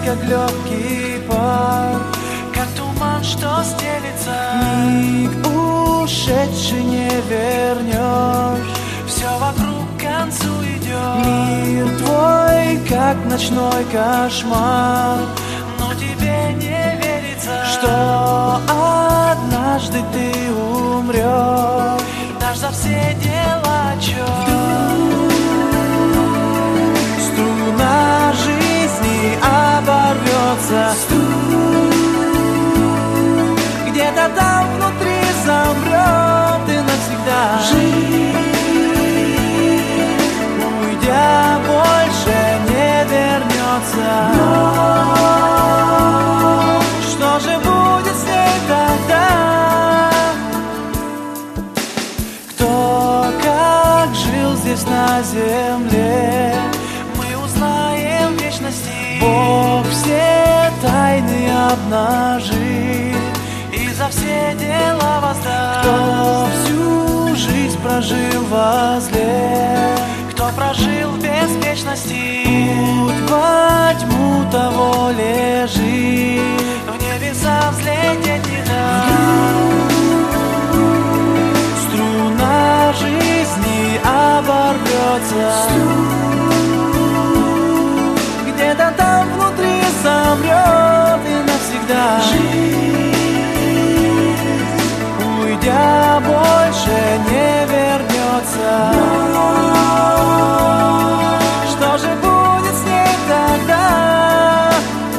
как легкий пар, как туман, что стелится. Миг ушедший не вернешь, все вокруг к концу идет. Мир твой, как ночной кошмар, но тебе не верится, что однажды ты умрешь. дашь за все дела отчет. Струна жизни оборвется, где-то там внутри замрет и навсегда. Уйдя, больше не вернется. Что же будет с ней тогда? Кто как жил здесь на земле, мы узнаем в вечности. Бог все тайны обнажит и за все дела воздаст. Кто всю жизнь прожил возле, кто прожил в беспечности, путь во тьму того лежит. в небеса взлететь не даст. Струна жизни оборвется, где-то там внутри замрет и навсегда. Уйдя, больше не вернется. Что же будет с ней тогда?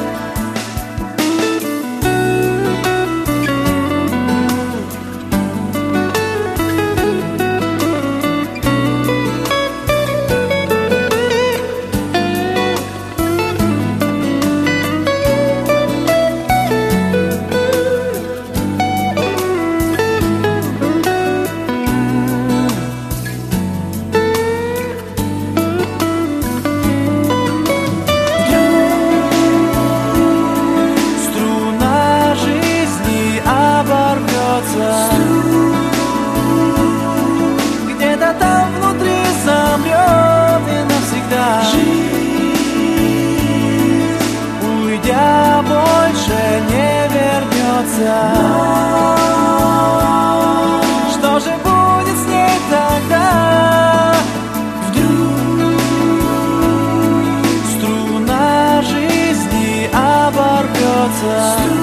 Где-то там внутри замрет и навсегда. Уйдя, больше не вернется. Что же будет с ней тогда? Вдруг струна жизни оборвется.